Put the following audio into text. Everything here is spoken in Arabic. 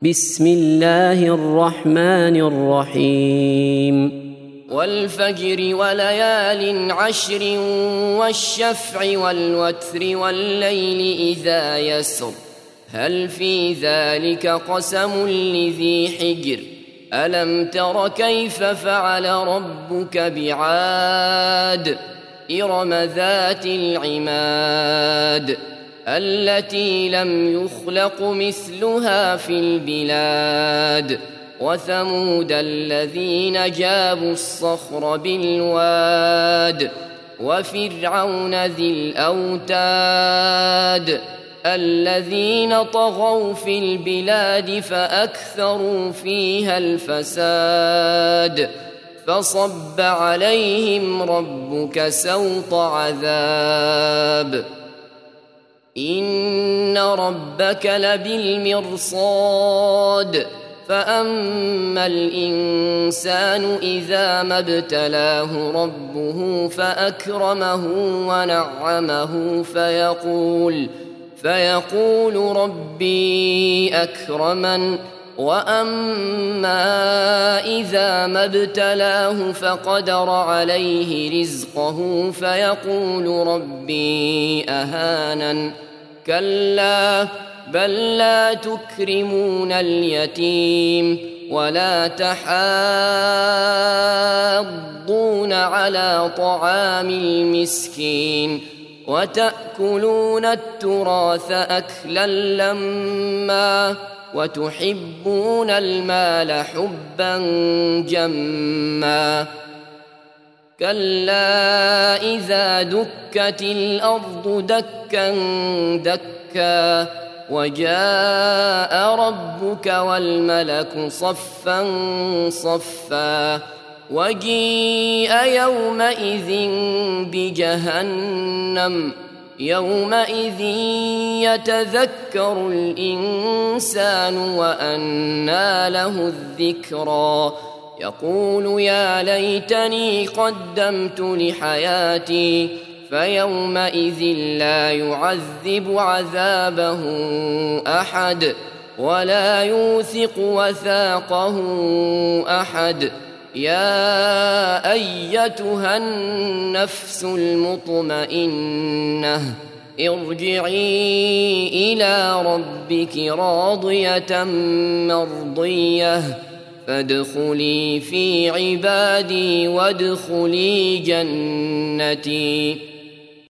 بسم الله الرحمن الرحيم والفجر وليال عشر والشفع والوتر والليل إذا يسر هل في ذلك قسم لذي حجر ألم تر كيف فعل ربك بعاد إرم ذات العماد التي لم يخلق مثلها في البلاد وثمود الذين جابوا الصخر بالواد وفرعون ذي الأوتاد الذين طغوا في البلاد فأكثروا فيها الفساد فصب عليهم ربك سوط عذاب إن ربك لبالمرصاد فأما الإنسان إذا ما ابتلاه ربه فأكرمه ونعمه فيقول ربي أكرمن وأما إذا ما ابتلاه فقدر عليه رزقه فيقول ربي أهانن كلا بل لا تكرمون اليتيم ولا تحاضون على طعام المسكين وتأكلون التراث أكلا لما وتحبون المال حبا جما كلا إذا دكت الأرض دكا دكا وجاء ربك والملك صفا صفا وجيء يومئذ بجهنم يومئذ يتذكر الإنسان وأنى له الذكرى يقول يا ليتني قدمت لحياتي فيومئذ لا يعذب عذابه أحد ولا يوثق وثاقه أحد يا أيتها النفس المطمئنة ارجعي إلى ربك راضية مرضية فادخلي في عبادي وادخلي جنتي